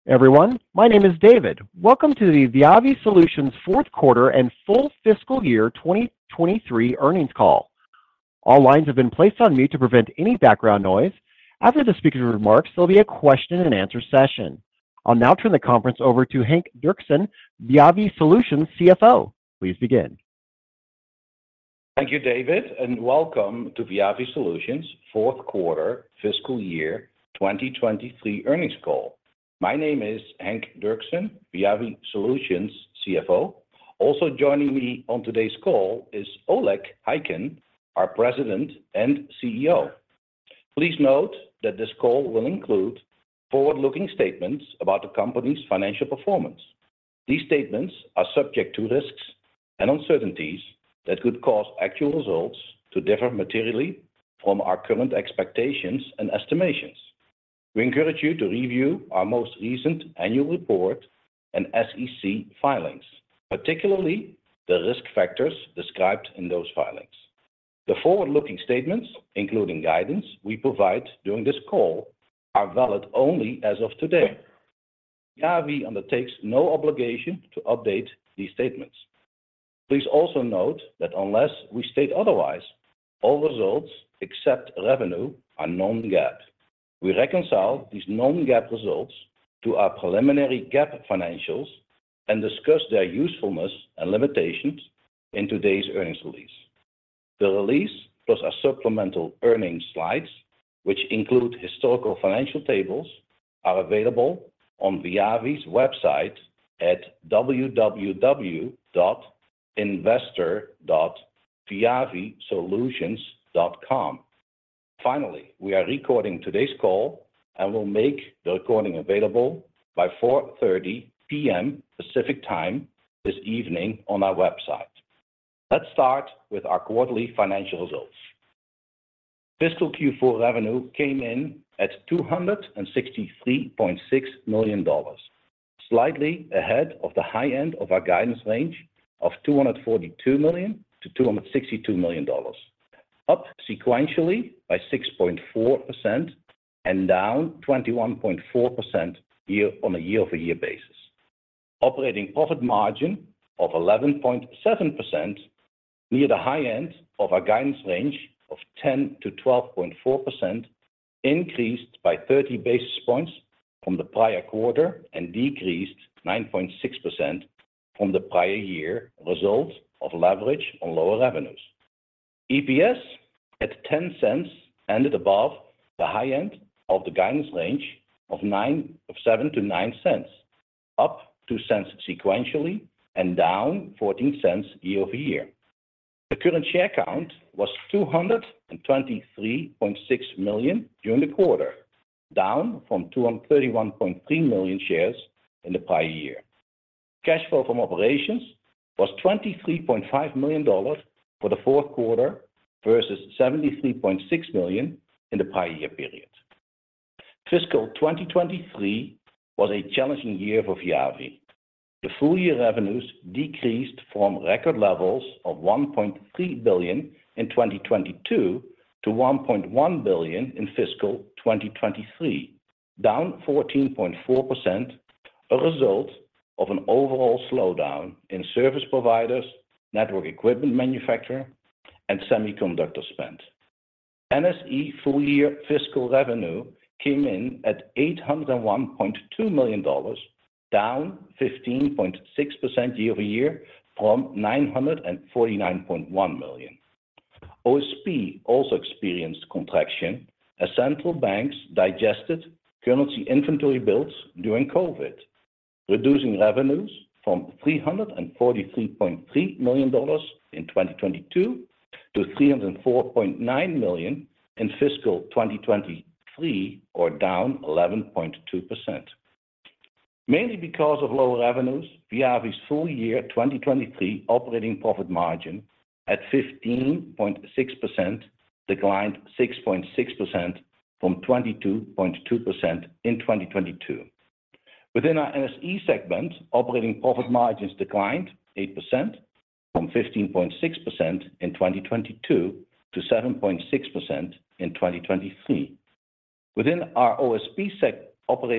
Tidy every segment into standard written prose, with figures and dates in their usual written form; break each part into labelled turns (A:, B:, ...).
A: Everyone, my name is David. Welcome to the Viavi Solutions fourth quarter and full fiscal year 2023 earnings call. All lines have been placed on mute to prevent any background noise. After the speaker's remarks, there'll be a question and answer session. I'll now turn the conference over to Henk Derksen, Viavi Solutions CFO. Please begin.
B: Thank you, David, and welcome to Viavi Solutions fourth quarter fiscal year 2023 earnings call. My name is Henk Derksen, Viavi Solutions CFO. Also joining me on today's call is Oleg Khaykin, our President and CEO. Please note that this call will include forward-looking statements about the company's financial performance. These statements are subject to risks and uncertainties that could cause actual results to differ materially from our current expectations and estimations. We encourage you to review our most recent annual report and SEC filings, particularly the risk factors described in those filings. The forward-looking statements, including guidance we provide during this call, are valid only as of today. Viavi undertakes no obligation to update these statements. Please also note that unless we state otherwise, all results except revenue are non-GAAP. We reconcile these non-GAAP results to our preliminary GAAP financials and discuss their usefulness and limitations in today's earnings release. The release, plus our supplemental earnings slides, which include historical financial tables, are available on Viavi's website at www.investor.viavisolutions.com. Finally, we are recording today's call and will make the recording available by 4:30 P.M. Pacific Time this evening on our website. Let's start with our quarterly financial results. Fiscal Q4 revenue came in at $263.6 million, slightly ahead of the high end of our guidance range of $242 million to $262 million. Up sequentially by 6.4% and down 21.4% on a year-over-year basis. Operating profit margin of 11.7%, near the high end of our guidance range of 10 to 12.4%, increased by 30 basis points from the prior quarter and decreased 9.6% from the prior year, result of leverage on lower revenues. EPS at 10 cents ended above the high end of the guidance range of 7 to 9 cents, up 2 cents sequentially and down 14 cents year over year. The current share count was 223.6 million during the quarter, down from 231.3 million shares in the prior year. Cash flow from operations was $23.5 million for the fourth quarter versus $73.6 million in the prior year period. Fiscal 2023 was a challenging year for Viavi. The full year revenues decreased from record levels of $1.3 billion in 2022 to $1.1 billion in fiscal 2023, down 14.4%, a result of an overall slowdown in service providers, network equipment manufacturer, and semiconductor spend. NSE full year fiscal revenue came in at $801.2 million, down 15.6% year over year from $949.1 million. OSP also experienced contraction as central banks digested currency inventory builds during COVID, reducing revenues from $343.3 million in 2022 to $304.9 million in fiscal 2023, or down 11.2%. Mainly because of lower revenues, Viavi's full year 2023 operating profit margin at 15.6% declined 6.6% from 22.2% in 2022. Within our NSE segment, operating profit margins declined 8% from 15.6% in 2022 to 7.6% in 2023. Within our OSP operating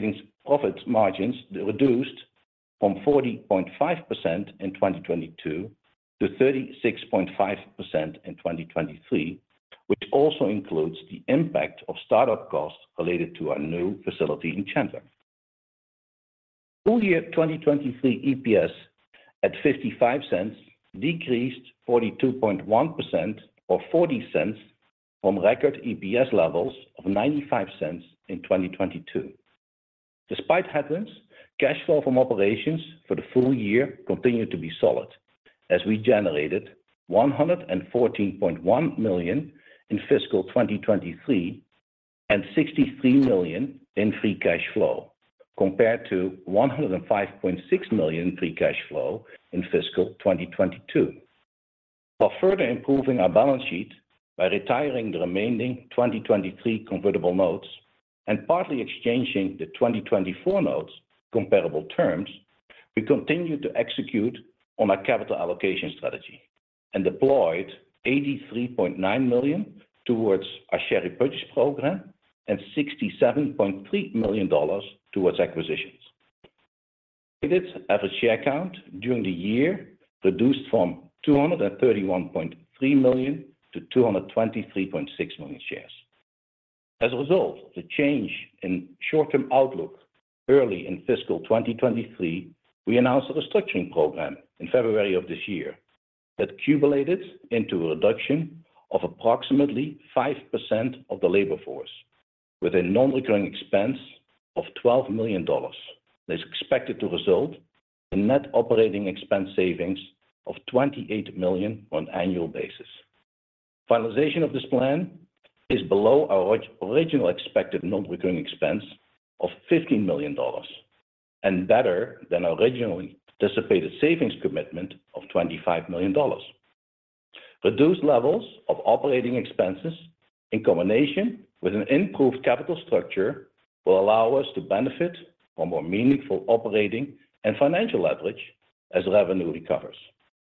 B: profit margins reduced from 40.5% in 2022 to 36.5% in 2023, which also includes the impact of startup costs related to our new facility in Chandler. Full year 2023 EPS at $0.55 decreased 42.1% or $0.40 from record EPS levels of $0.95 in 2022. Despite headwinds, cash flow from operations for the full year continued to be solid, as we generated $114.1 million in fiscal 2023 and $63 million in free cash flow, compared to $105.6 million in free cash flow in fiscal 2022. While further improving our balance sheet by retiring the remaining 2023 convertible notes and partly exchanging the 2024 notes comparable terms, we continued to execute on our capital allocation strategy and deployed $83.9 million towards our share repurchase program and $67.3 million towards acquisitions. Weighted average share count during the year reduced from 231.3 million to 223.6 million shares. As a result of the change in short-term outlook early in fiscal 2023, we announced a restructuring program in February of this year that accumulated into a reduction of approximately 5% of the labor force, with a non-recurring expense of $12 million. This is expected to result in net operating expense savings of $28 million on an annual basis. Finalization of this plan is below our original expected non-recurring expense of $15 million and better than our originally anticipated savings commitment of $25 million. Reduced levels of operating expenses in combination with an improved capital structure will allow us to benefit from more meaningful operating and financial leverage as revenue recovers.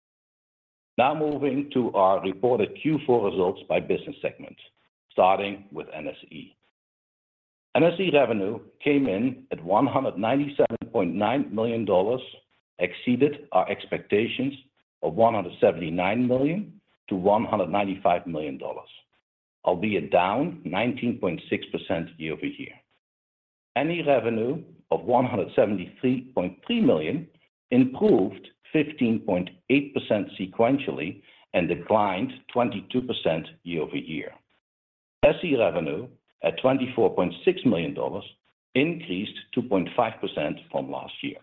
B: Now moving to our reported Q4 results by business segment, starting with NSE. NSE revenue came in at $197.9 million, exceeded our expectations of $179 million to $195 million, albeit down 19.6% year-over-year. NE revenue of $173.3 million improved 15.8% sequentially and declined 22% year-over-year. SE revenue at $24.6 million increased 2.5% from last year.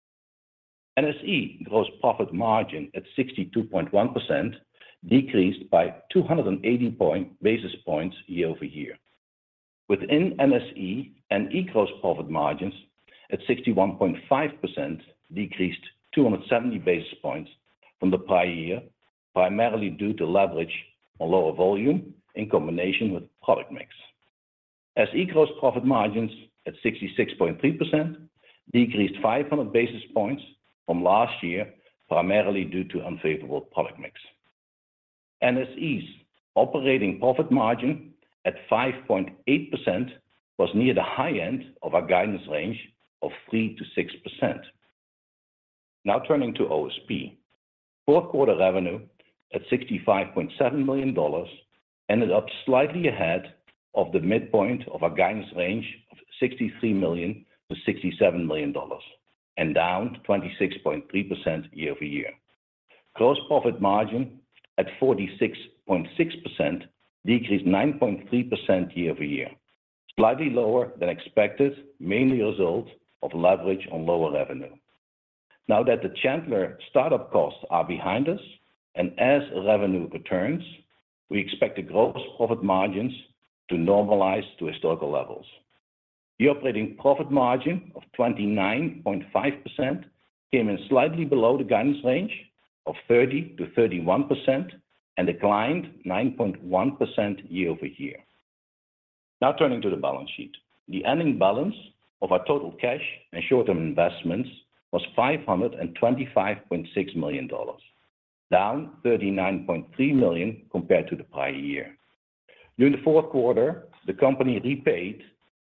B: NSE gross profit margin at 62.1% decreased by 280 basis points year-over-year. Within NSE, NE gross profit margins at 61.5% decreased 270 basis points from the prior year, primarily due to leverage on lower volume in combination with product mix. SE gross profit margins at 66.3% decreased 500 basis points from last year, primarily due to unfavorable product mix. NSE's operating profit margin at 5.8% was near the high end of our guidance range of 3 to 6%. Now turning to OSP. Fourth quarter revenue at $65.7 million ended up slightly ahead of the midpoint of our guidance range of $63 million to $67 million and down 26.3% year-over-year. Gross profit margin at 46.6% decreased 9.3% year-over-year, slightly lower than expected, mainly a result of leverage on lower revenue. Now that the Chandler startup costs are behind us and as revenue returns, we expect the gross profit margins to normalize to historical levels. The operating profit margin of 29.5% came in slightly below the guidance range of 30 to 31% and declined 9.1% year-over-year. Now turning to the balance sheet. The ending balance of our total cash and short-term investments was $525.6 million, down $39.3 million compared to the prior year. During the fourth quarter, the company repaid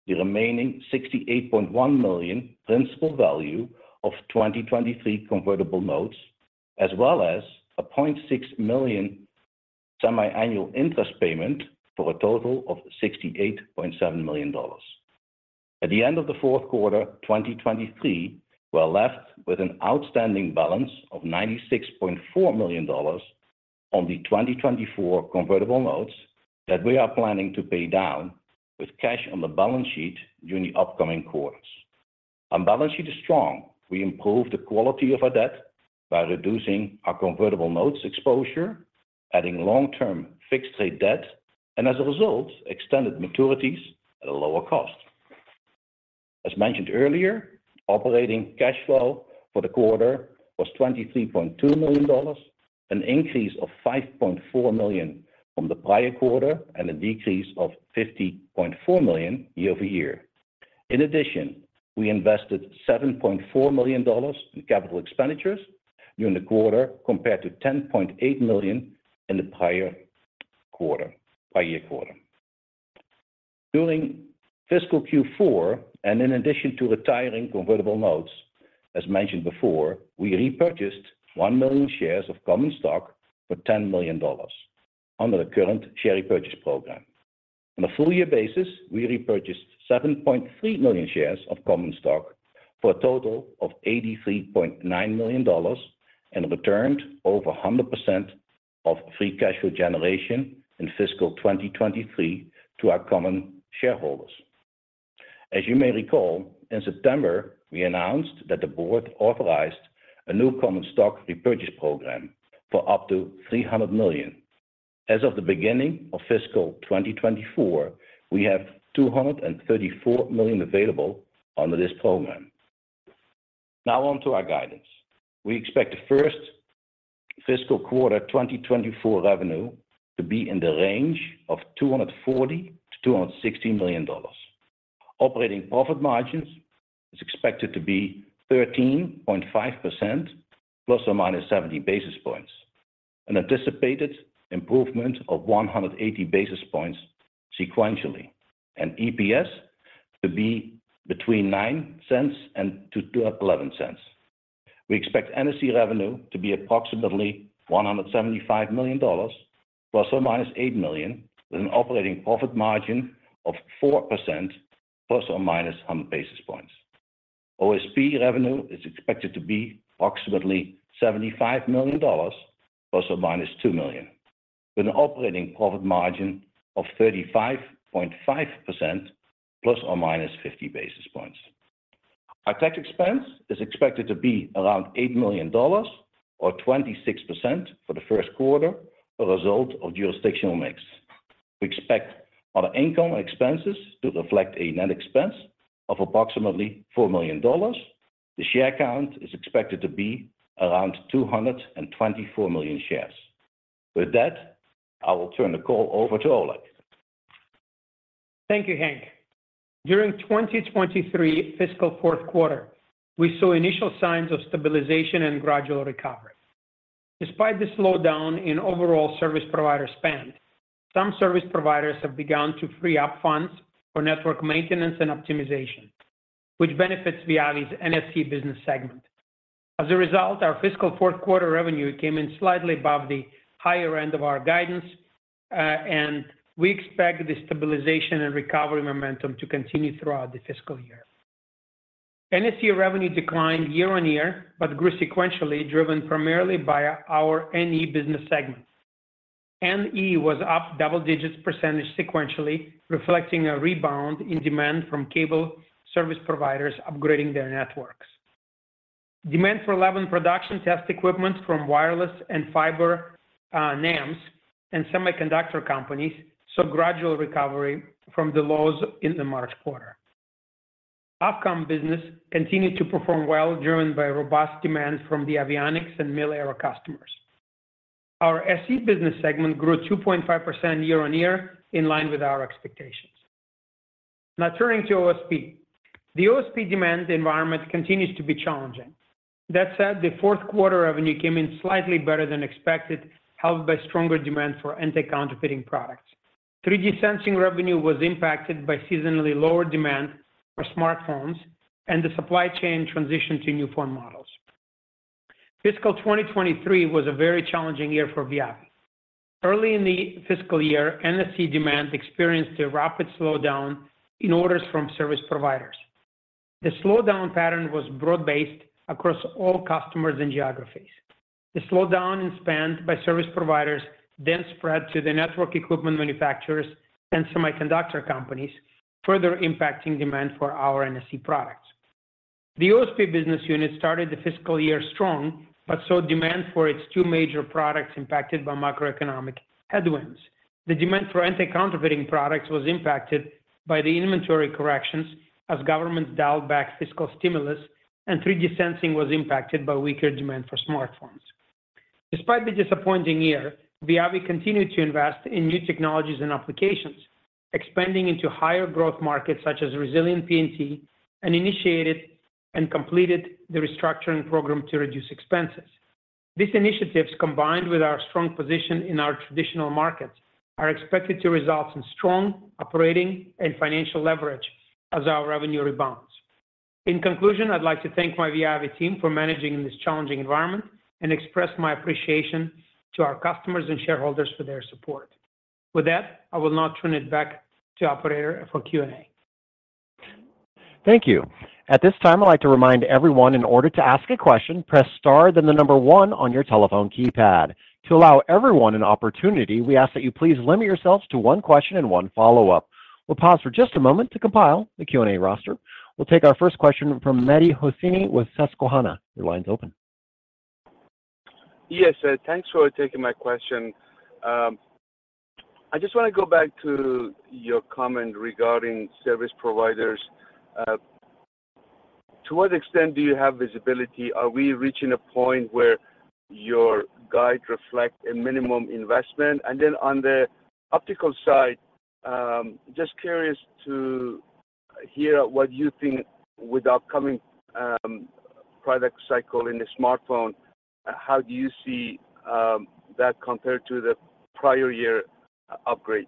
B: the remaining $68.1 million principal value of 2023 convertible notes, as well as a $0.6 million semi-annual interest payment for a total of $68.7 million. At the end of the fourth quarter 2023, we're left with an outstanding balance of $96.4 million on the 2024 convertible notes that we are planning to pay down with cash on the balance sheet during the upcoming quarters. Our balance sheet is strong. We improved the quality of our debt by reducing our convertible notes exposure, adding long-term fixed-rate debt, and as a result, extended maturities at a lower cost. As mentioned earlier, operating cash flow for the quarter was $23.2 million, an increase of $5.4 million from the prior quarter and a decrease of $50.4 million year-over-year. In addition, we invested $7.4 million in capital expenditures during the quarter compared to $10.8 million in the prior year quarter. During fiscal Q4, and in addition to retiring convertible notes, as mentioned before, we repurchased 1 million shares of common stock for $10 million under the current share repurchase program. On a full-year basis, we repurchased 7.3 million shares of common stock for a total of $83.9 million and returned over 100% of free cash flow generation in fiscal 2023 to our common shareholders. As you may recall, in September, we announced that the board authorized a new common stock repurchase program for up to $300 million. As of the beginning of fiscal 2024, we have $234 million available under this program. Now on to our guidance. We expect the first fiscal quarter 2024 revenue to be in the range of $240 to $260 million. Operating profit margins is expected to be 13.5% ± 70 basis points, an anticipated improvement of 180 basis points sequentially, and EPS to be between $0.09 and $0.11. We expect NSE revenue to be approximately $175 million ± $8 million, with an operating profit margin of 4% ± 100 basis points. OSP revenue is expected to be approximately $75 million ± $2 million, with an operating profit margin of 35.5% ± 50 basis points. Our tax expense is expected to be around $8 million or 26% for the first quarter, a result of jurisdictional mix. We expect other income and expenses to reflect a net expense of approximately $4 million. The share count is expected to be around 224 million shares. With that, I will turn the call over to Oleg.
C: Thank you, Henk. During 2023 fiscal fourth quarter, we saw initial signs of stabilization and gradual recovery. Despite the slowdown in overall service provider spend, some service providers have begun to free up funds for network maintenance and optimization, which benefits Viavi's NSE business segment. As a result, our fiscal fourth quarter revenue came in slightly above the higher end of our guidance, and we expect the stabilization and recovery momentum to continue throughout the fiscal year. NSE revenue declined year-on-year, but grew sequentially, driven primarily by our NE business segment. NE was up double digits percentage sequentially, reflecting a rebound in demand from cable service providers upgrading their networks. Demand for lab and production test equipment from wireless and fiber NAMs and semiconductor companies saw gradual recovery from the lows in the March quarter. Off-com business continued to perform well, driven by robust demand from the avionics and mil-aero customers. Our SE business segment grew 2.5% year-on-year, in line with our expectations. Now turning to OSP. The OSP demand environment continues to be challenging. That said, the fourth quarter revenue came in slightly better than expected, helped by stronger demand for anti-counterfeiting products. 3D sensing revenue was impacted by seasonally lower demand for smartphones and the supply chain transition to new phone models. Fiscal 2023 was a very challenging year for Viavi. Early in the fiscal year, NSE demand experienced a rapid slowdown in orders from service providers. The slowdown pattern was broad-based across all customers and geographies. The slowdown in spend by service providers then spread to the network equipment manufacturers and semiconductor companies, further impacting demand for our NSE products. The OSP business unit started the fiscal year strong, but saw demand for its two major products impacted by macroeconomic headwinds. The demand for anti-counterfeiting products was impacted by the inventory corrections as governments dialed back fiscal stimulus, and 3D sensing was impacted by weaker demand for smartphones. Despite the disappointing year, Viavi continued to invest in new technologies and applications, expanding into higher growth markets such as resilient PNT, and initiated and completed the restructuring program to reduce expenses. These initiatives, combined with our strong position in our traditional markets, are expected to result in strong operating and financial leverage as our revenue rebounds. In conclusion, I'd like to thank my Viavi team for managing in this challenging environment and express my appreciation to our customers and shareholders for their support. With that, I will now turn it back to operator for Q&A.
A: Thank you. At this time, I'd like to remind everyone, in order to ask a question, press star, then the number one on your telephone keypad. To allow everyone an opportunity, we ask that you please limit yourselves to one question and one follow-up. We'll pause for just a moment to compile the Q&A roster. We'll take our first question from Mehdi Hosseini with Susquehanna. Your line's open.
D: Yes, thanks for taking my question. I just want to go back to your comment regarding service providers. To what extent do you have visibility? Are we reaching a point where your guide reflects a minimum investment? And then on the optical side, just curious to hear what you think with the upcoming product cycle in the smartphone. How do you see that compared to the prior year upgrades?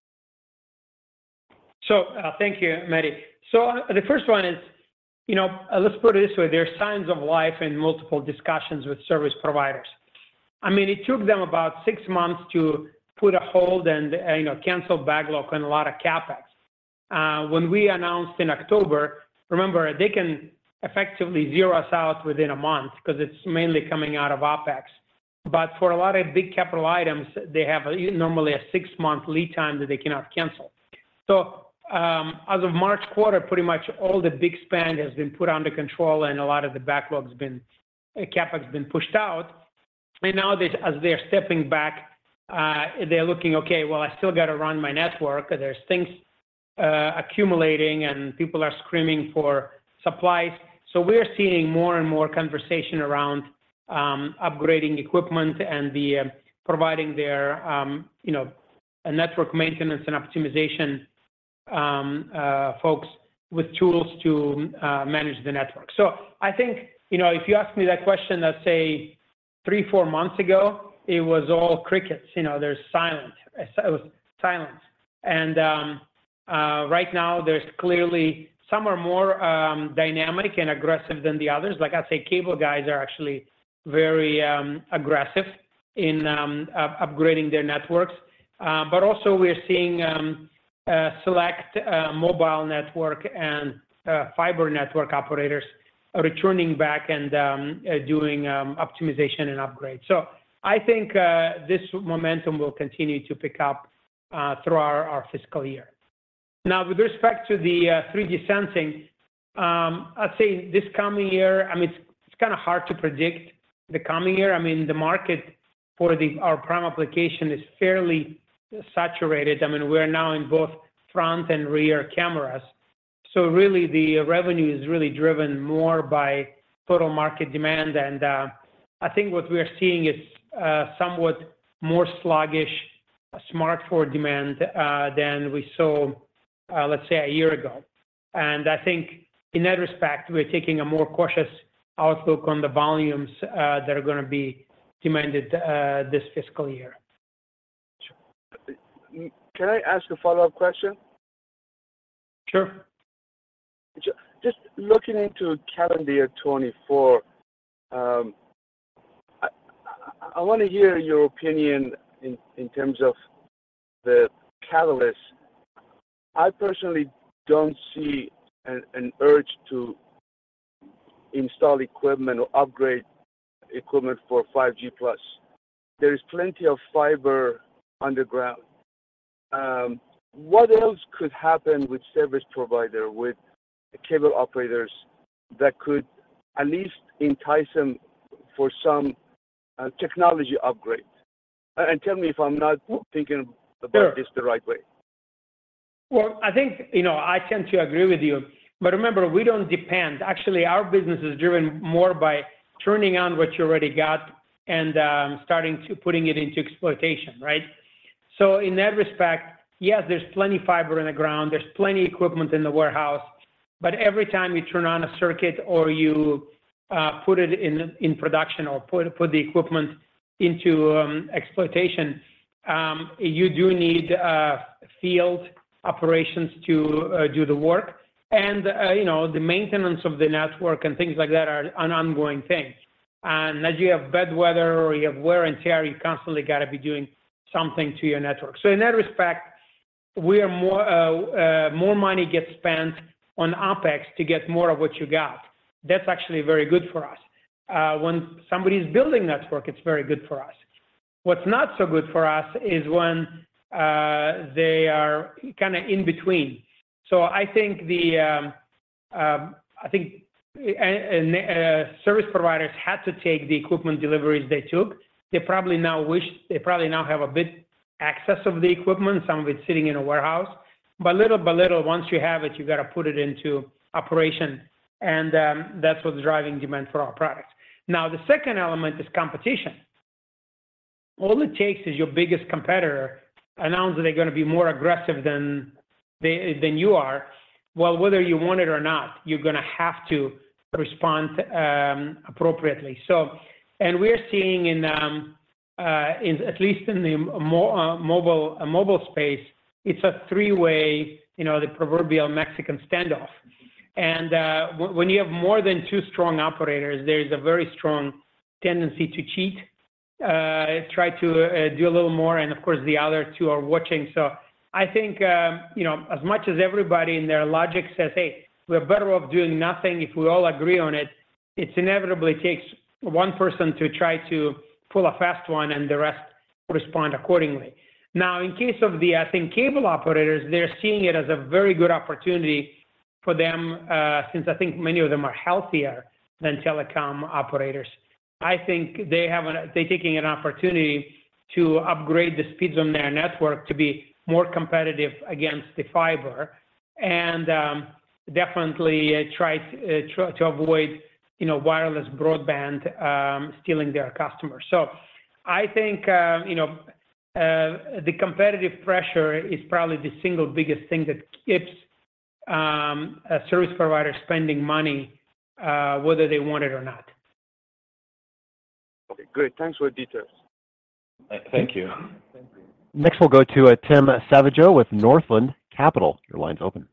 C: So thank you, Mehdi. So the first one is, let's put it this way. There are signs of life in multiple discussions with service providers. I mean, it took them about 6 months to put a hold and cancel backlog on a lot of CapEx. When we announced in October, remember, they can effectively zero us out within a month because it's mainly coming out of OpEx. But for a lot of big capital items, they have normally a 6-month lead time that they cannot cancel. So as of March quarter, pretty much all the big spend has been put under control, and a lot of the backlog's been CapEx been pushed out. And now as they're stepping back, they're looking, okay, well, I still got to run my network. There's things accumulating, and people are screaming for supplies. So we're seeing more and more conversation around upgrading equipment and providing their network maintenance and optimization folks with tools to manage the network. So I think, if you ask me that question, let's say 3-4 months ago, it was all crickets. There's silence. It was silence. And right now, there's clearly some are more dynamic and aggressive than the others. Like I say, cable guys are actually very aggressive in upgrading their networks. But also we're seeing select mobile network and fiber network operators returning back and doing optimization and upgrades. So I think this momentum will continue to pick up through our fiscal year. Now, with respect to the 3D sensing, I'd say this coming year, I mean, it's kind of hard to predict the coming year. I mean, the market for our prime application is fairly saturated. I mean, we're now in both front and rear cameras. So really, the revenue is really driven more by total market demand. And I think what we're seeing is somewhat more sluggish smartphone demand than we saw, let's say, a year ago. And I think in that respect, we're taking a more cautious outlook on the volumes that are going to be demanded this fiscal year.
D: can I ask a follow-up question?
C: Sure.
D: Just looking into calendar year 24, I want to hear your opinion in terms of the catalyst. I personally don't see an urge to install equipment or upgrade equipment for 5G+. There is plenty of fiber underground. What else could happen with service provider, with cable operators that could at least entice them for some technology upgrade? And tell me if I'm not thinking about this the right way.
C: Well, I think, I tend to agree with you. But remember, we don't depend. Actually, our business is driven more by turning on what you already got and starting to putting it into exploitation, right? So in that respect, yes, there's plenty fiber in the ground. There's plenty equipment in the warehouse. But every time you turn on a circuit or you put it in production or put the equipment into exploitation, you do need field operations to do the work. And, the maintenance of the network and things like that are an ongoing thing. And as you have bad weather or you have wear and tear, you constantly got to be doing something to your network. So in that respect, we are more money gets spent on OpEx to get more of what you got. That's actually very good for us. When somebody's building network, it's very good for us. What's not so good for us is when they are kind of in between. So I think service providers had to take the equipment deliveries they took. They probably now have a bit access of the equipment. Some of it's sitting in a warehouse. But little by little, once you have it, you got to put it into operation. And that's what's driving demand for our products. Now, the second element is competition. All it takes is your biggest competitor announce that they're going to be more aggressive than you are. Well, whether you want it or not, you're going to have to respond appropriately. So, and we're seeing in at least in the mobile space, it's a three-way, the proverbial Mexican standoff. And when you have more than two strong operators, there's a very strong tendency to cheat, try to do a little more, and of course the other two are watching. So I think, as much as everybody in their logic says, hey, we're better off doing nothing if we all agree on it, it inevitably takes one person to try to pull a fast one and the rest respond accordingly. Now, in case of the, cable operators, they're seeing it as a very good opportunity for them, since I think many of them are healthier than telecom operators. I think they're taking an opportunity to upgrade the speeds on their network to be more competitive against the fiber, and definitely try to avoid, wireless broadband stealing their customers. So I think, the competitive pressure is probably the single biggest thing that keeps a service provider spending money, whether they want it or not.
D: Okay, great. Thanks for the details.
B: Thank you.
A: Next, we'll go to Tim Savageaux with Northland Capital. Your line's open.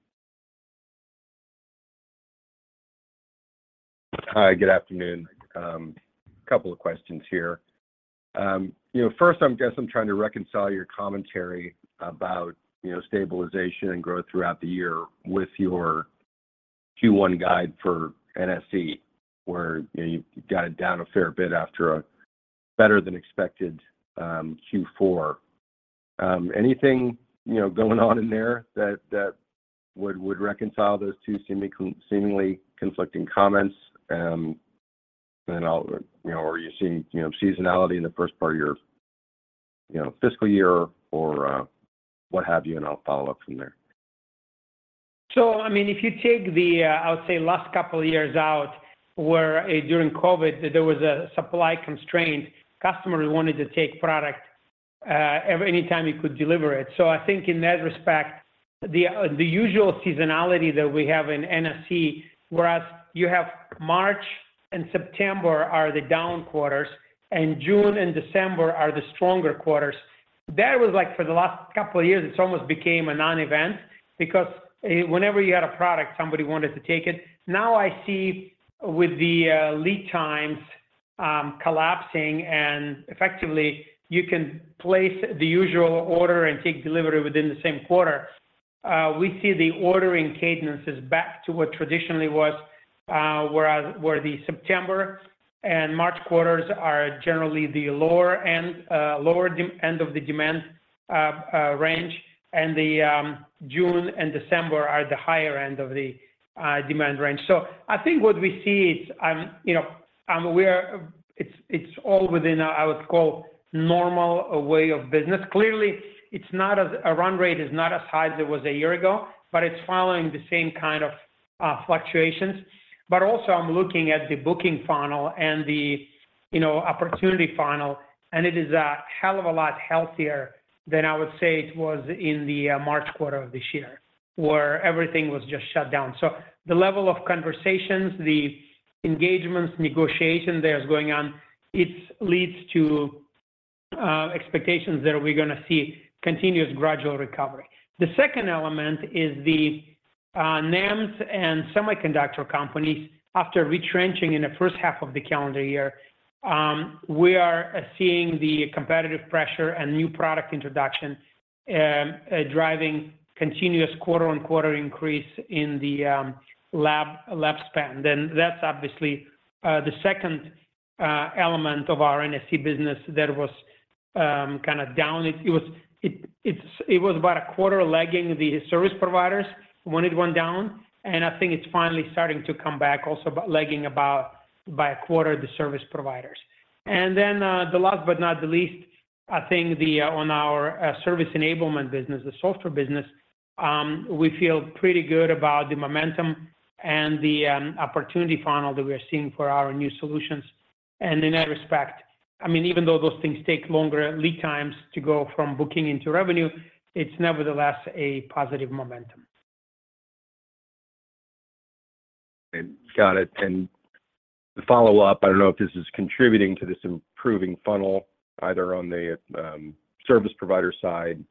E: Hi, good afternoon. Couple of questions here. First, I'm trying to reconcile your commentary about, stabilization and growth throughout the year with your Q1 guide for NSE, where you got it down a fair bit after a better than expected Q4. Anything going on in there that would reconcile those two seemingly conflicting comments? And then are you seeing seasonality in the first part of your fiscal year or what have you? And I'll follow up from there.
C: So, if you take the, I would say, last couple of years out, where during COVID, there was a supply constraint, customers wanted to take product anytime you could deliver it. So I think in that respect, the usual seasonality that we have in NSE, whereas you have March and September are the down quarters, and June and December are the stronger quarters. that was like for the last couple of years, it's almost became a non-event because whenever you had a product, somebody wanted to take it. Now I see with the lead times collapsing and effectively you can place the usual order and take delivery within the same quarter. We see the ordering cadence is back to what traditionally was, where the September and March quarters are generally the lower end of the demand range, and the June and December are the higher end of the demand range. So I think what we see is, it's all within I would call normal way of business. Clearly, it's not a run rate is not as high as it was a year ago, but it's following the same kind of fluctuations. But also, I'm looking at the booking funnel and the opportunity funnel, and it is a hell of a lot healthier than I would say it was in the March quarter of this year, where everything was just shut down. So the level of conversations, the engagements, negotiation there's going on, it leads to expectations that we're going to see continuous gradual recovery. The second element is the NEMs and semiconductor companies, after retrenching in the first half of the calendar year, we are seeing the competitive pressure and new product introduction driving continuous quarter-on-quarter increase in the lab spend. And that's obviously the second element of our NSE business that was kind of down. It was about a quarter lagging the service providers when it went down, and I think it's finally starting to come back, also lagging about by a quarter the service providers. And then the last but not the least, I think on our service enablement business, the software business, we feel pretty good about the momentum and the opportunity funnel that we're seeing for our new solutions. And in that respect, I mean, even though those things take longer lead times to go from booking into revenue, it's nevertheless a positive momentum.
E: Got it. And the follow-up, I don't know if this is contributing to this improving funnel, either on the service provider side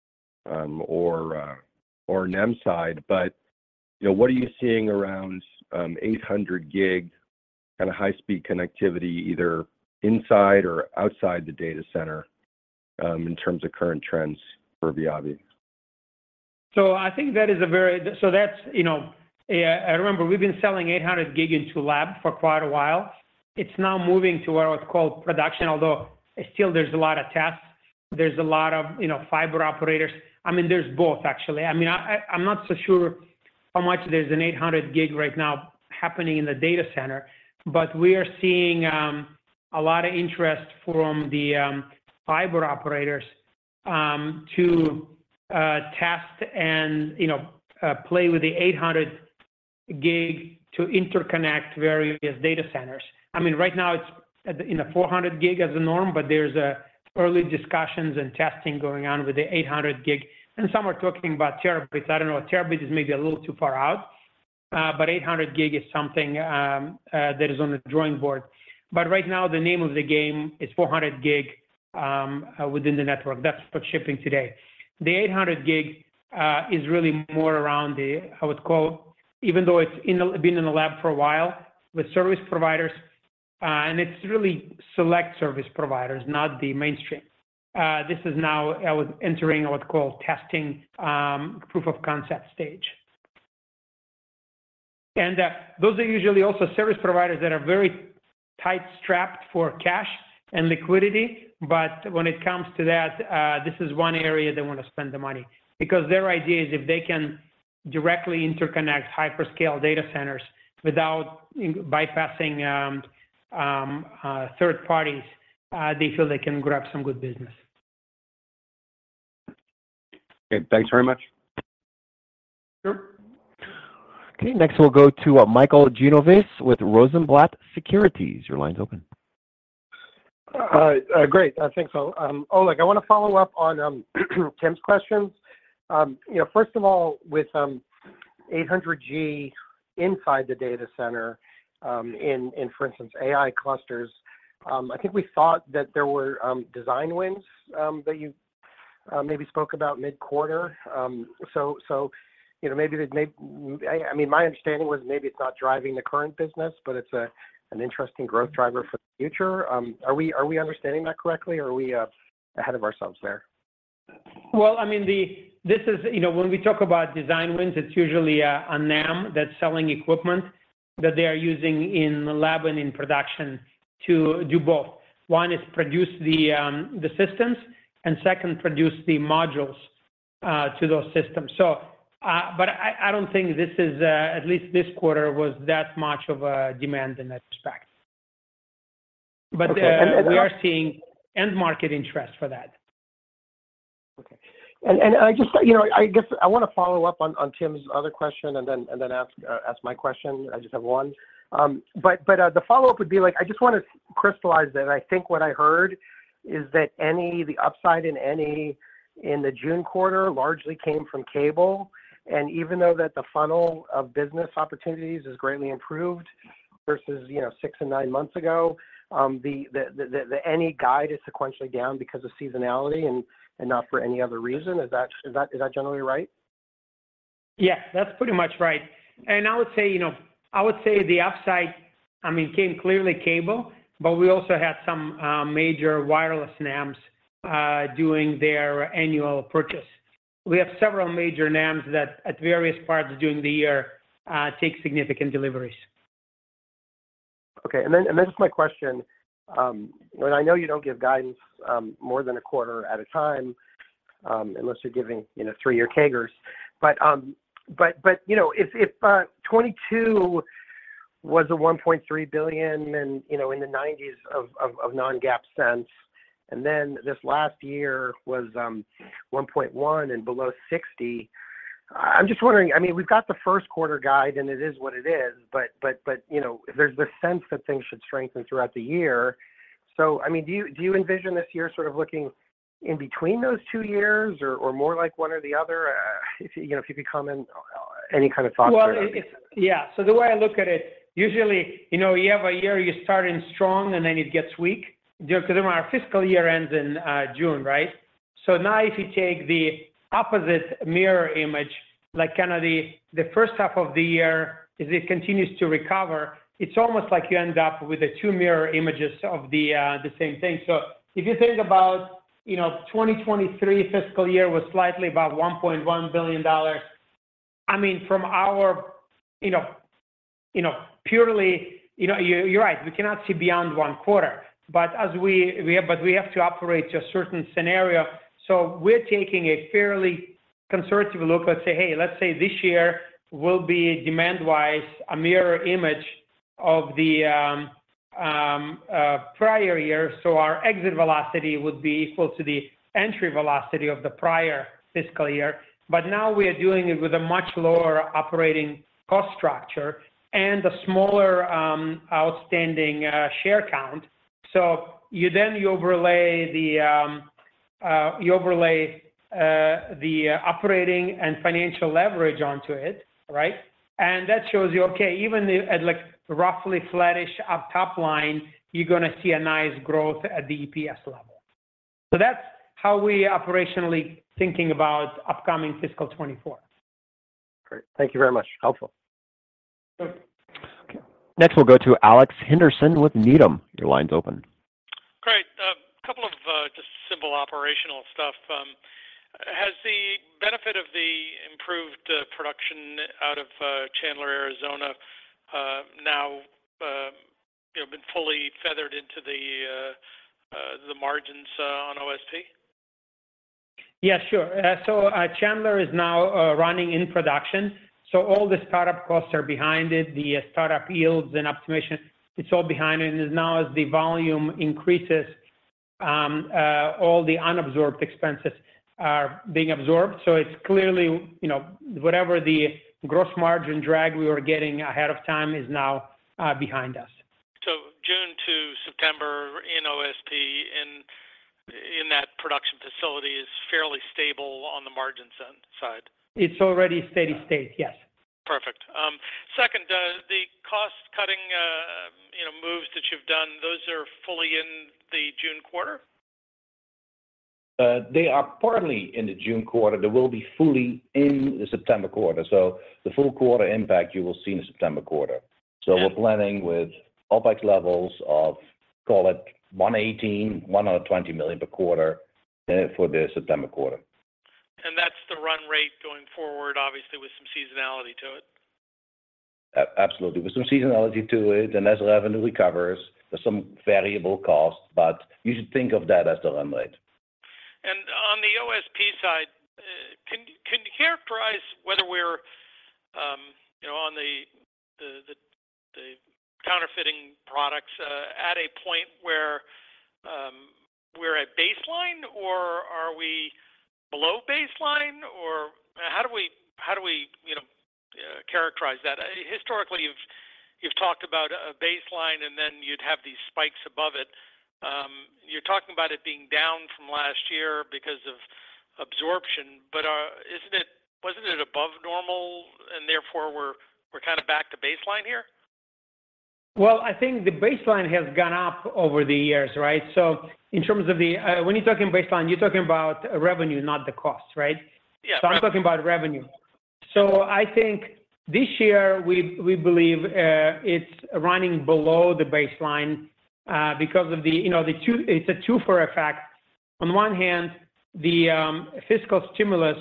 E: or NEM side, but what are you seeing around 800 gig kind of high-speed connectivity, either inside or outside the data center, in terms of current trends for Viavi?
C: So I think that is I remember we've been selling 800 gig into lab for quite a while. It's now moving to what I would call production, although still there's a lot of tests. There's a lot of, fiber operators. I mean, there's both, actually. I mean, I'm not so sure how much there's an 800 gig right now happening in the data center, but we are seeing a lot of interest from the fiber operators to test and, play with the 800 gig to interconnect various data centers. I mean, right now it's in the 400 gig as a norm, but there's early discussions and testing going on with the 800 gig. And some are talking about terabits. I don't know, a terabit is maybe a little too far out, but 800 gig is something that is on the drawing board. But right now, the name of the game is 400 gig within the network. That's what's shipping today. The 800 gig is really more around I would call, even though it's been in the lab for a while with service providers, and it's really select service providers, not the mainstream. This is now entering what I would call testing proof of concept stage. And those are usually also service providers that are very tight strapped for cash and liquidity. But when it comes to that, this is one area they want to spend the money, because their idea is if they can directly interconnect hyperscale data centers without bypassing third parties, they feel they can grab some good business.
E: Okay, thanks very much.
C: Sure.
A: Okay, next we'll go to Michael Genovese with Rosenblatt Securities. Your line's open.
F: Great. Thanks, Oleg. I want to follow up on Tim's questions. First of all, with 800G inside the data center, in for instance, AI clusters, I think we thought that there were design wins that you maybe spoke about mid-quarter. So maybe I mean, my understanding was maybe it's not driving the current business, but it's an interesting growth driver for the future. Are we understanding that correctly, or are we ahead of ourselves there?
C: Well, I mean, this is, when we talk about design wins, it's usually a NAM that's selling equipment that they are using in the lab and in production to do both. One is produce the systems, and second, produce the modules to those systems. So, but I don't think this is, at least this quarter, was that much of a demand in that respect. But
F: okay.
C: we are seeing end market interest for that.
F: Okay. And I just, I guess I want to follow up on Tim's other question and then ask my question. I just have one. But the follow-up would be like, I just want to crystallize that. I think what I heard is that the upside in the June quarter largely came from cable. And even though that the funnel of business opportunities is greatly improved versus, 6 and 9 months ago, the guide is sequentially down because of seasonality and not for any other reason. Is that generally right?
C: Yeah, that's pretty much right. And I would say, the upside, came clearly cable, but we also had some major wireless NAMs doing their annual purchase. We have several major NAMs that at various parts during the year take significant deliveries. Okay,
F: and then just my question. And I know you don't give guidance more than a quarter at a time, unless you're giving 3-year CAGRs. But if 22 was a $1.3 billion and in the 90s of non-GAAP cents, and then this last year was 1.1 and below 60. I'm just wondering. I mean, we've got the first quarter guide, and it is what it is. But there's this sense that things should strengthen throughout the year. So, I mean, do you envision this year sort of looking in between those 2 years, or more like one or the other? If you could comment, any kind of thoughts.
C: Well, yeah. So the way I look at it, usually, you have a year you start in strong and then it gets weak. Because our fiscal year ends in June, right? So now if you take the opposite mirror image, like kind of the first half of the year, as it continues to recover, it's almost like you end up with the 2 mirror images of the same thing. So if you think about, 2023 fiscal year was slightly about $1.1 billion. I mean, from our, purely, you're right. We cannot see beyond 1 quarter. But we have to operate to a certain scenario. So we're taking a fairly conservative look. Let's say this year will be demand-wise a mirror image of the prior year. So our exit velocity would be equal to the entry velocity of the prior fiscal year. But now we are doing it with a much lower operating cost structure and a smaller outstanding share count. So you overlay the operating and financial leverage onto it, right? And that shows you, okay, even at like roughly flattish up top line, you're going to see a nice growth at the EPS level. So that's how we operationally thinking about upcoming fiscal 24.
F: Great. Thank you very much. Helpful.
C: Sure.
A: Okay. Next, we'll go to Alex Henderson with Needham. Your line's open.
G: Great. A couple of just simple operational stuff. Has the benefit of the improved production out of Chandler, Arizona, now been fully feathered into the margins on OSP?
C: Yeah, sure. So Chandler is now running in production. So all the startup costs are behind it. The startup yields and optimization, it's all behind it. And now as the volume increases, all the unabsorbed expenses are being absorbed. So it's clearly, whatever the gross margin drag we were getting ahead of time is now behind us.
G: So June to September in OSP in that production facility is fairly stable on the margin side.
C: It's already steady state, yes.
G: Perfect. Second, the cost-cutting moves that you've done, those are fully in the June quarter?
B: They are partly in the June quarter. They will be fully in the September quarter. So the full quarter impact you will see in the September quarter. So we're planning with OpEx levels of, call it, $120 million per quarter for the September quarter.
G: And that's the run rate going forward, obviously, with some seasonality to it.
B: Absolutely. With some seasonality to it, and as revenue recovers, there's some variable costs, but you should think of that as the run rate.
G: And on the OSP side, can you characterize whether we're, on the counterfeiting products at a point where we're at baseline, or are we below baseline, or how do we characterize that? Historically, you've talked about a baseline, and then you'd have these spikes above it. You're talking about it being down from last year because of absorption, but wasn't it above normal, and therefore we're kind of back to baseline here?
C: Well, I think the baseline has gone up over the years, right? So in terms of when you're talking baseline, you're talking about revenue, not the cost, right?
G: Yeah.
C: So I'm talking about revenue. So I think this year we believe it's running below the baseline because of it's a twofer effect. On one hand, the fiscal stimulus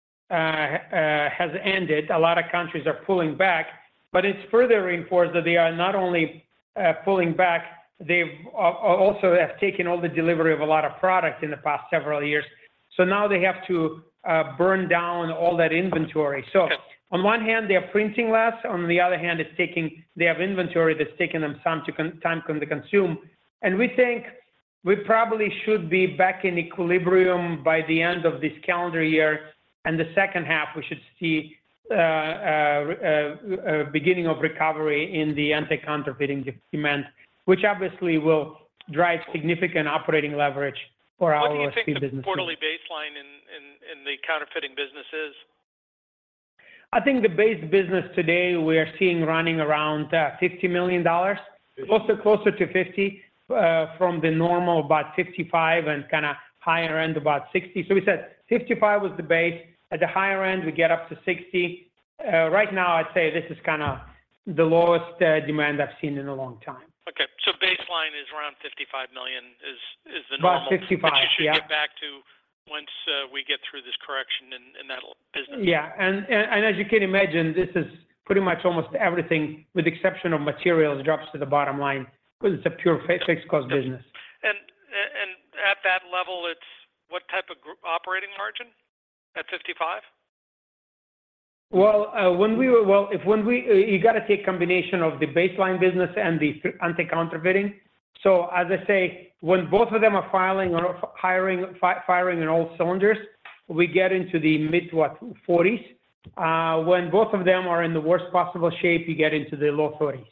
C: has ended. A lot of countries are pulling back, but it's further reinforced that they are not only pulling back, they've also have taken all the delivery of a lot of product in the past several years. So now they have to burn down all that inventory. So on one hand, they're printing less. On the other hand, they have inventory that's taking them some time to consume. And we think we probably should be back in equilibrium by the end of this calendar year. And the second half, we should see beginning of recovery in the anti-counterfeiting demand, which obviously will drive significant operating leverage for our OSP business.
G: What do you think the quarterly baseline in the counterfeiting business is?
C: I think the base business today we are seeing running around $50 million, closer to 50 from the normal about 55 and kind of higher end about 60. So we said 55 was the base. At the higher end, we get up to 60. Right now, I'd say this is kind of the lowest demand I've seen in a long time.
G: Okay, so baseline is around $55 million is the normal.
C: About 55,
G: but you should
C: yeah.
G: get back to once we get through this correction in that business.
C: Yeah, and as you can imagine, this is pretty much almost everything, with the exception of materials, drops to the bottom line because it's a pure fixed cost business.
G: And at that level, it's what type of operating margin at 55?
C: Well, you got to take combination of the baseline business and the anti-counterfeiting. So as I say, when both of them are firing in all cylinders, we get into the mid-40s. When both of them are in the worst possible shape, you get into the low 30s.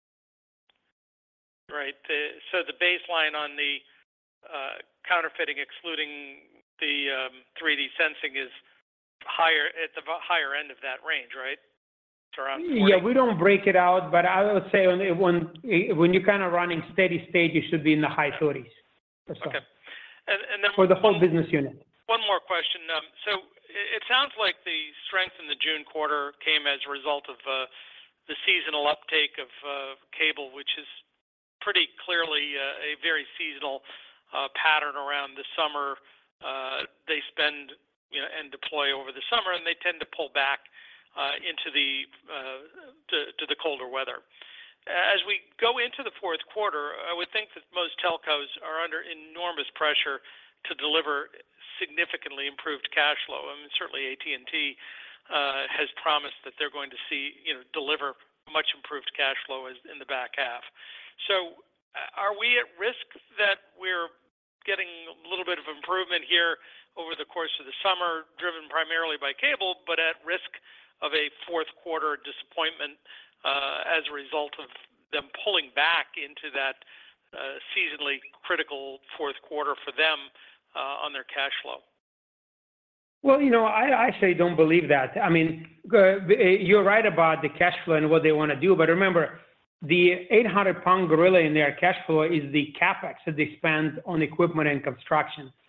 G: Right. So the baseline on the counterfeiting, excluding the 3D sensing, is higher at the higher end of that range, right? It's around 40.
C: Yeah, we don't break it out, but I would say when you're kind of running steady state, you should be in the high 30s or so.
G: Okay. And then
C: for the whole business unit.
G: One more question. So it sounds like the strength in the June quarter came as a result of the seasonal uptake of cable, which is pretty clearly a very seasonal pattern around the summer. They spend and deploy over the summer, and they tend to pull back into to the colder weather. As we go into the fourth quarter, I would think that most telcos are under enormous pressure to deliver significantly improved cash flow. I mean, certainly AT&T has promised that they're going to deliver much improved cash flow in the back half. So are we at risk that we're getting a little bit of improvement here over the course of the summer, driven primarily by cable, but at risk of a fourth quarter disappointment as a result of them pulling back into that seasonally critical fourth quarter for them on their cash flow?
C: Well, I actually don't believe that. I mean, you're right about the cash flow and what they want to do, but remember, the 800-pound gorilla in their cash flow is the CapEx that they spend on equipment and construction.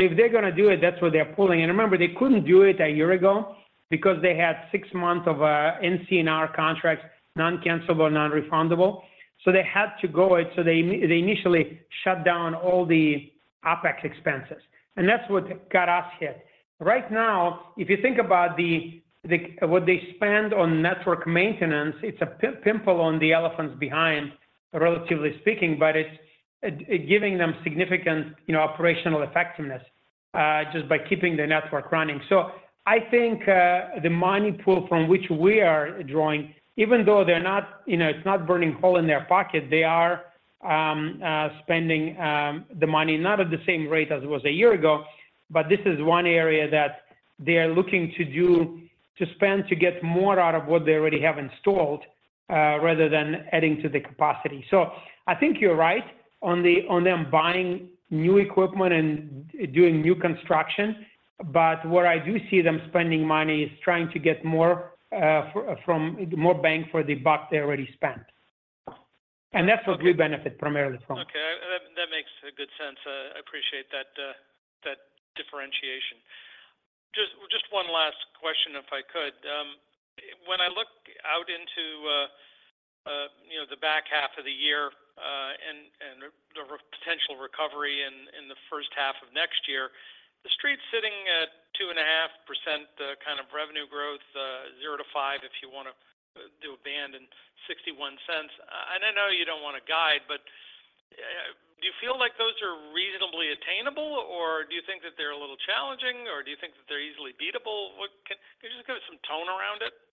C: So if they're going to do it, that's what they're pulling. And remember, they couldn't do it a year ago because they had 6 months of NCNR contracts, non-cancelable, non-refundable. So they had to go it. So they initially shut down all the OpEx expenses. And that's what got us hit. Right now, if you think about what they spend on network maintenance, it's a pimple on the elephant's behind, relatively speaking, but it's giving them significant, operational effectiveness just by keeping the network running. So I think the money pool from which we are drawing, even though they're not, it's not burning hole in their pocket, they are spending the money not at the same rate as it was a year ago, but this is one area that they are looking to spend to get more out of what they already have installed rather than adding to the capacity. So I think you're right on them buying new equipment and doing new construction. But where I do see them spending money is trying to get more from more bang for the buck they already spent. And that's what we benefit primarily from.
G: Okay, that makes a good sense. I appreciate that differentiation. Just one last question, if I could. When I look out into the back half of the year and the potential recovery in the first half of next year, the street's sitting at 2.5% kind of revenue growth, 0 to 5 if you want to do a band, and 61 cents. And I know you don't want to guide, but do you feel like those are reasonably attainable, or do you think that they're a little challenging, or do you think that they're easily beatable? Can you just give us some tone around it?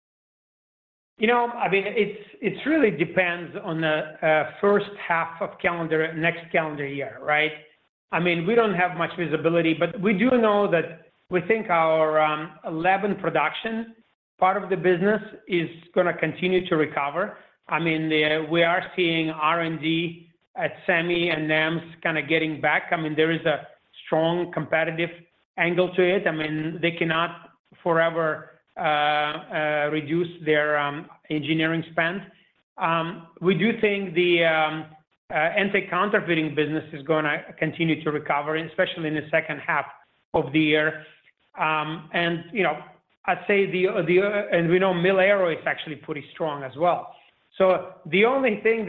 C: I mean, it really depends on the first half of next calendar year, right? I mean, we don't have much visibility, but we do know that we think our lab and production part of the business is going to continue to recover. I mean, we are seeing R&D at SEMI and NEMS kind of getting back. I mean, there is a strong competitive angle to it. I mean, they cannot forever reduce their engineering spend. We do think the anti-counterfeiting business is going to continue to recover, especially in the second half of the year. And, I'd say and we know Mil-Aero is actually pretty strong as well. So the only thing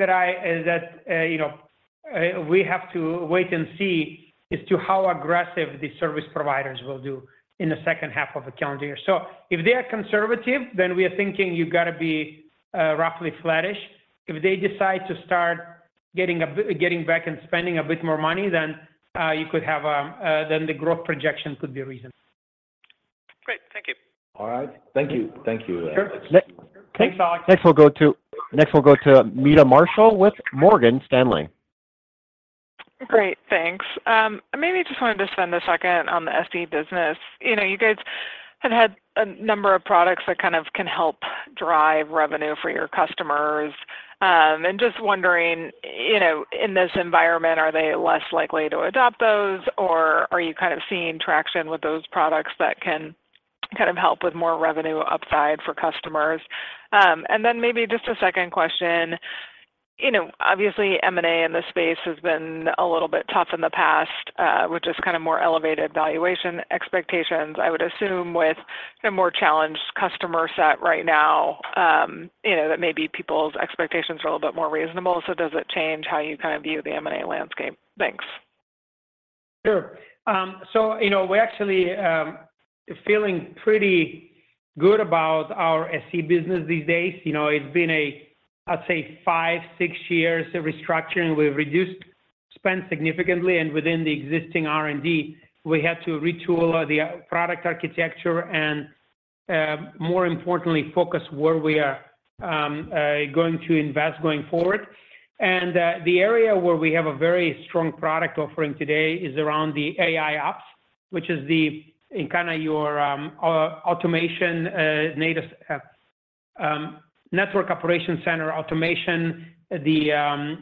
C: we have to wait and see is to how aggressive the service providers will do in the second half of the calendar year. So if they are conservative, then we are thinking you got to be roughly flattish. If they decide to start getting back and spending a bit more money, then you could have then the growth projection could be reasonable.
G: Great, thank you.
B: All right, thank you.
C: Sure.
A: Thanks, Alex. Next we'll go to Meta Marshall with Morgan Stanley.
H: Great, thanks. Maybe just wanted to spend a second on the SE business. You guys had a number of products that kind of can help drive revenue for your customers. And just wondering, in this environment, are they less likely to adopt those, or are you kind of seeing traction with those products that can kind of help with more revenue upside for customers? And then maybe just a second question. Obviously M&A in this space has been a little bit tough in the past, with just kind of more elevated valuation expectations. I would assume with a more challenged customer set right now, that maybe people's expectations are a little bit more reasonable. So does it change how you kind of view the M&A landscape? Thanks.
C: Sure. So, we're actually feeling pretty good about our SE business these days. It's been I'd say 5-6 years of restructuring. We've reduced spend significantly, and within the existing R&D, we had to retool the product architecture and, more importantly, focus where we are going to invest going forward. And the area where we have a very strong product offering today is around the AI ops, which is your automation native network operation center automation, the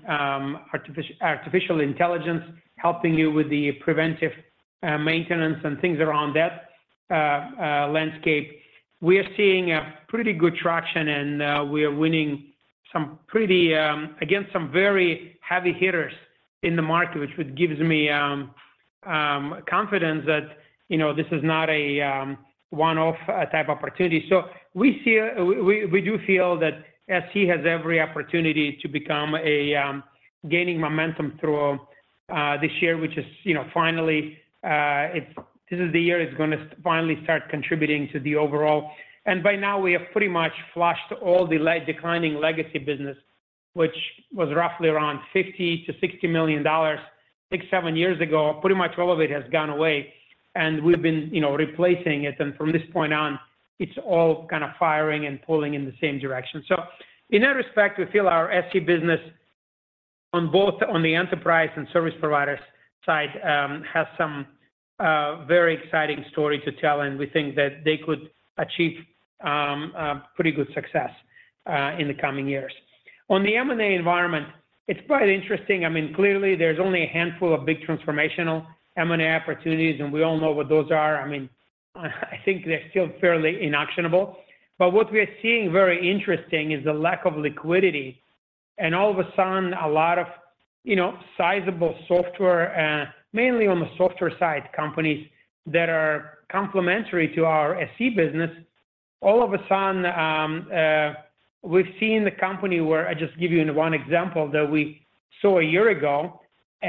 C: artificial intelligence, helping you with the preventive maintenance and things around that landscape. We are seeing a pretty good traction, and we are winning some pretty against some very heavy hitters in the market, which gives me confidence that, this is not a one-off type opportunity. So we do feel that SE has every opportunity to become a gaining momentum through this year, which is, finally, this is the year it's going to finally start contributing to the overall. And by now, we have pretty much flushed all the declining legacy business, which was roughly around $50 to $60 million 6-7 years ago. Pretty much all of it has gone away, and we've been, replacing it. And from this point on, it's all kind of firing and pulling in the same direction. So in that respect, we feel our SE business on the enterprise and service providers side has some very exciting story to tell, and we think that they could achieve pretty good success in the coming years. On the M&A environment, it's quite interesting. I mean, clearly, there's only a handful of big transformational M&A opportunities, and we all know what those are. I mean, I think they're still fairly inactionable. But what we are seeing very interesting is the lack of liquidity. And all of a sudden, a lot of, sizable software, mainly on the software side, companies that are complementary to our SE business, all of a sudden, we've seen the company where I just give you one example that we saw a year ago,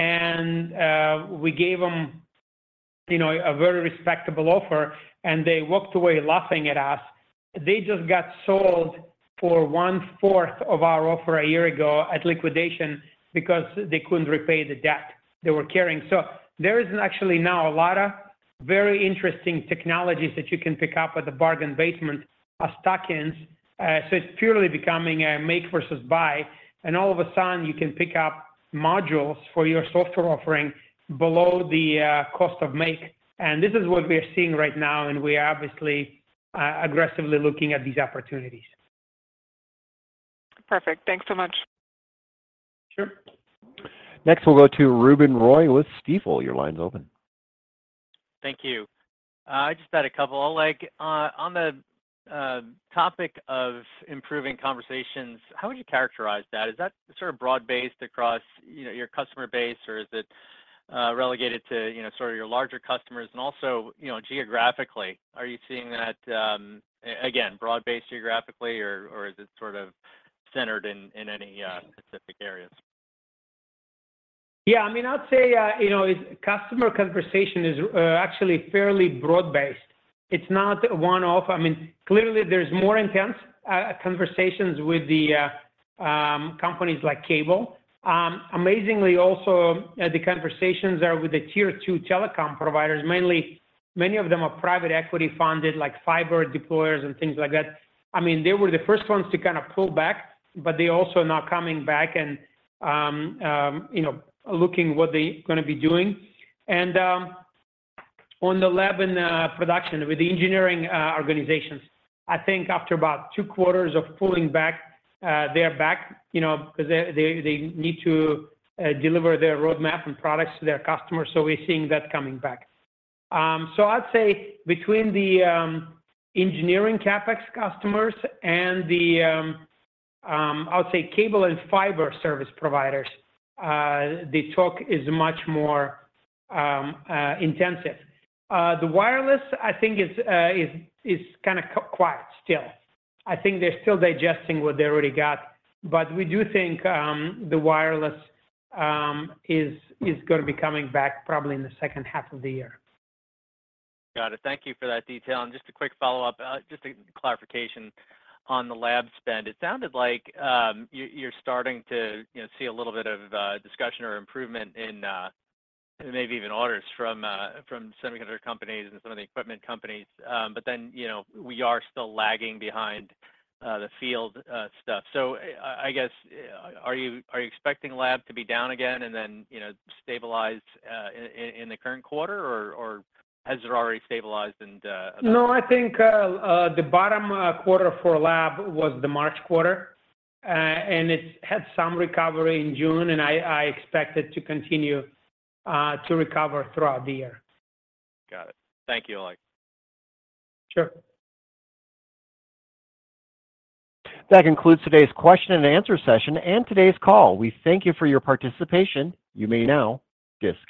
C: and we gave them, a very respectable offer, and they walked away laughing at us. They just got sold for 1/4 of our offer a year ago at liquidation because they couldn't repay the debt they were carrying. So there is actually now a lot of very interesting technologies that you can pick up at the bargain basement as tuck-ins. So it's purely becoming a make versus buy. And all of a sudden, you can pick up modules for your software offering below the cost of make. And this is what we are seeing right now, and we are obviously aggressively looking at these opportunities.
H: Perfect. Thanks so much.
C: Sure.
A: Next, we'll go to Ruben Roy with Stifel. Your line's open.
I: Thank you. I just had a couple. On the topic of improving conversations, how would you characterize that? Is that sort of broad-based across, your customer base, or is it relegated to, sort of your larger customers? And also, geographically, are you seeing that, again, broad-based geographically, or is it sort of centered in any specific areas?
C: Yeah, I mean, I'd say, customer conversation is actually fairly broad-based. It's not one-off. I mean, clearly, there's more intense conversations with the companies like cable. Amazingly, also, the conversations are with the tier 2 telecom providers. Mainly, many of them are private equity funded, like fiber deployers and things like that. I mean, they were the first ones to kind of pull back, but they also now coming back and, looking what they're going to be doing. And on the lab and production with the engineering organizations, I think after about 2 quarters of pulling back, they're back, because they need to deliver their roadmap and products to their customers. So we're seeing that coming back. So I'd say between the engineering CapEx customers and the, I would say, cable and fiber service providers, the talk is much more intensive. The wireless, I think, is kind of quiet still. I think they're still digesting what they already got, but we do think the wireless is going to be coming back probably in the second half of the year.
I: Got it. Thank you for that detail. And just a quick follow-up, just a clarification on the lab spend. It sounded like you're starting to see a little bit of discussion or improvement in maybe even orders from semiconductor companies and some of the equipment companies. But then, we are still lagging behind the field stuff. So I guess, are you expecting lab to be down again and then, stabilize in the current quarter, or has it already stabilized? And
C: No, I think the bottom quarter for lab was the March quarter, and it had some recovery in June, and I expect it to continue to recover throughout the year.
I: Got it. Thank you, Oleg.
C: Sure.
A: That concludes today's question and answer session and today's call. We thank you for your participation. You may now disconnect.